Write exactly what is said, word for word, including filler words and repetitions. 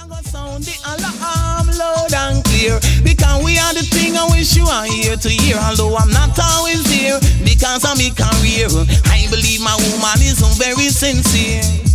Sound the alarm loud and clear, because we are the thing I wish you are here to hear. Although I'm not always here, because of my career, I believe my woman is very sincere.